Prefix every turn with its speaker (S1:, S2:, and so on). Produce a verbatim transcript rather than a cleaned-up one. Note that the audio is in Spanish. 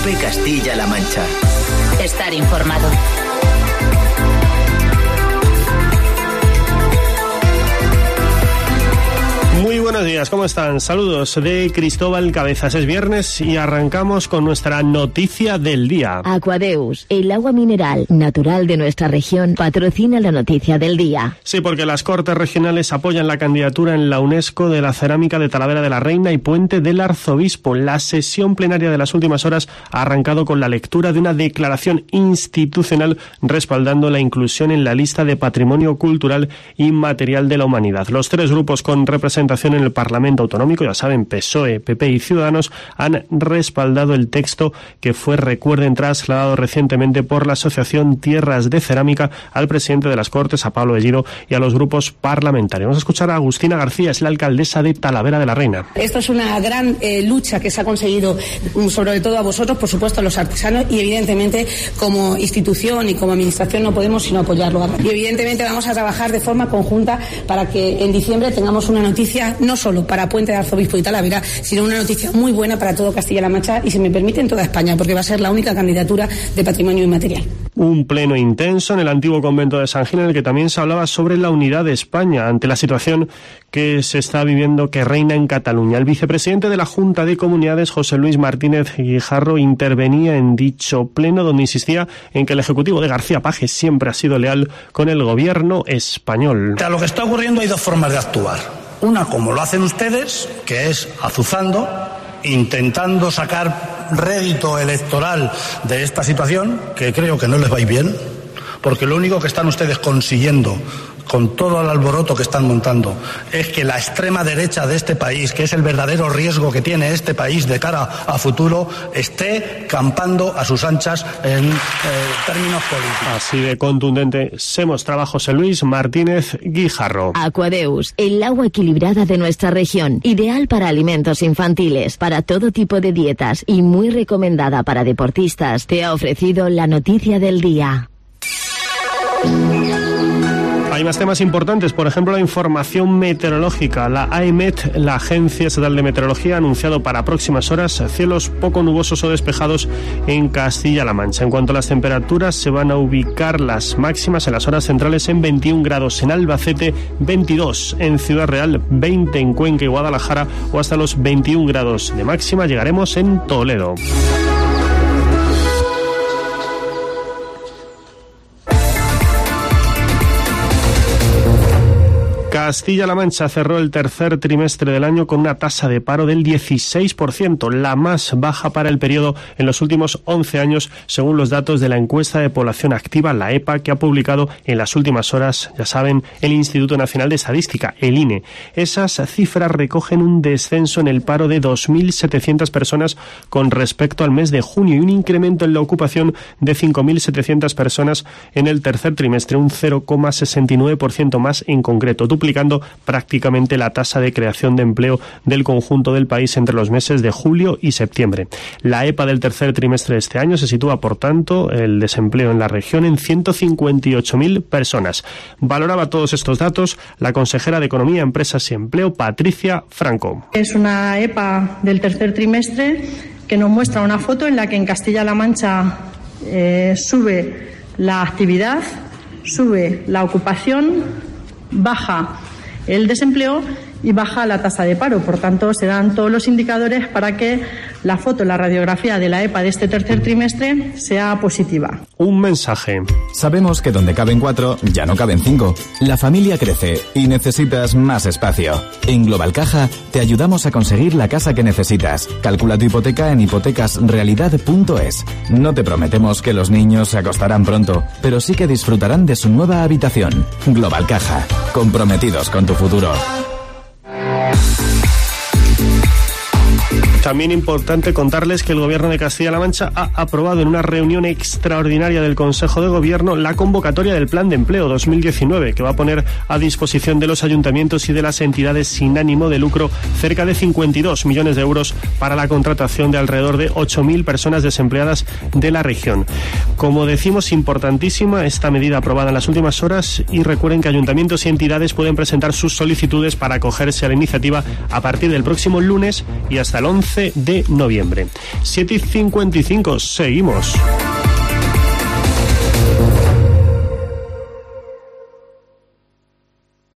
S1: COPE Castilla-La Mancha.
S2: Estar informado.
S3: Muy buenos días, ¿cómo están? Saludos de Cristóbal Cabezas. Es viernes y arrancamos con nuestra noticia del día.
S4: Aquadeus, el agua mineral natural de nuestra región, patrocina la noticia del día.
S3: Sí, porque las Cortes Regionales apoyan la candidatura en la UNESCO de la cerámica de Talavera de la Reina y Puente del Arzobispo. La sesión plenaria de las últimas horas ha arrancado con la lectura de una declaración institucional respaldando la inclusión en la lista de Patrimonio Cultural Inmaterial de la Humanidad. Los tres grupos con representación en el Parlamento Autonómico, ya saben, P S O E, P P y Ciudadanos, han respaldado el texto que fue, recuerden, trasladado recientemente por la Asociación Tierras de Cerámica al presidente de las Cortes, a Pablo Bellido, y a los grupos parlamentarios. Vamos a escuchar a Agustina García, es la alcaldesa de Talavera de la Reina.
S5: Esto es una gran eh, lucha que se ha conseguido, sobre todo a vosotros, por supuesto a los artesanos, y evidentemente como institución y como administración no podemos sino apoyarlo. Y evidentemente vamos a trabajar de forma conjunta para que en diciembre tengamos una noticia no solo para Puente de Arzobispo y Talavera, sino una noticia muy buena para todo Castilla-La Mancha y, si me permiten, toda España, porque va a ser la única candidatura de patrimonio inmaterial.
S3: Un pleno intenso en el antiguo convento de San Gil, en el que también se hablaba sobre la unidad de España ante la situación que se está viviendo, que reina en Cataluña. El vicepresidente de la Junta de Comunidades, José Luis Martínez Guijarro, intervenía en dicho pleno, donde insistía en que el Ejecutivo de García Paje siempre ha sido leal con el gobierno español.
S6: A lo que está ocurriendo hay dos formas de actuar. Una, como lo hacen ustedes, que es azuzando, intentando sacar rédito electoral de esta situación, que creo que no les va a ir bien, porque lo único que están ustedes consiguiendo con todo el alboroto que están montando es que la extrema derecha de este país, que es el verdadero riesgo que tiene este país de cara a futuro, esté campando a sus anchas en eh, términos políticos.
S3: Así de contundente se mostraba José Luis Martínez Guijarro.
S4: Aquadeus, el agua equilibrada de nuestra región, ideal para alimentos infantiles, para todo tipo de dietas y muy recomendada para deportistas, te ha ofrecido la noticia del día.
S3: Hay más temas importantes, por ejemplo, la información meteorológica. La AEMET, la Agencia Estatal de Meteorología, ha anunciado para próximas horas cielos poco nubosos o despejados en Castilla-La Mancha. En cuanto a las temperaturas, se van a ubicar las máximas en las horas centrales en veintiún grados en Albacete, veintidós en Ciudad Real, veinte en Cuenca y Guadalajara, o hasta los veintiún grados de máxima llegaremos en Toledo. Castilla-La Mancha cerró el tercer trimestre del año con una tasa de paro del dieciséis por ciento, la más baja para el periodo en los últimos once años, según los datos de la encuesta de población activa, la E P A, que ha publicado en las últimas horas, ya saben, el Instituto Nacional de Estadística, el I N E. Esas cifras recogen un descenso en el paro de dos mil setecientas personas con respecto al mes de junio y un incremento en la ocupación de cinco mil setecientas personas en el tercer trimestre, un cero coma sesenta y nueve por ciento más en concreto, duplicando prácticamente la tasa de creación de empleo del conjunto del país entre los meses de julio y septiembre. La E P A del tercer trimestre de este año se sitúa, por tanto, el desempleo en la región en ciento cincuenta y ocho mil personas. Valoraba todos estos datos la consejera de Economía, Empresas y Empleo, Patricia Franco.
S7: Es una E P A del tercer trimestre que nos muestra una foto en la que en Castilla-La Mancha eh, sube la actividad, sube la ocupación, baja el desempleo y baja la tasa de paro. Por tanto, se dan todos los indicadores para que la foto, la radiografía de la E P A de este tercer trimestre sea positiva.
S3: Un mensaje.
S8: Sabemos que donde caben cuatro, ya no caben cinco. La familia crece y necesitas más espacio. En Global Caja te ayudamos a conseguir la casa que necesitas. Calcula tu hipoteca en hipotecas realidad punto es. No te prometemos que los niños se acostarán pronto, pero sí que disfrutarán de su nueva habitación. Global Caja, comprometidos con tu futuro.
S3: También importante contarles que el Gobierno de Castilla-La Mancha ha aprobado en una reunión extraordinaria del Consejo de Gobierno la convocatoria del Plan de Empleo dos mil diecinueve, que va a poner a disposición de los ayuntamientos y de las entidades sin ánimo de lucro cerca de cincuenta y dos millones de euros para la contratación de alrededor de ocho mil personas desempleadas de la región. Como decimos, importantísima esta medida aprobada en las últimas horas, y recuerden que ayuntamientos y entidades pueden presentar sus solicitudes para acogerse a la iniciativa a partir del próximo lunes y hasta el once once de noviembre. siete y cincuenta y cinco, seguimos.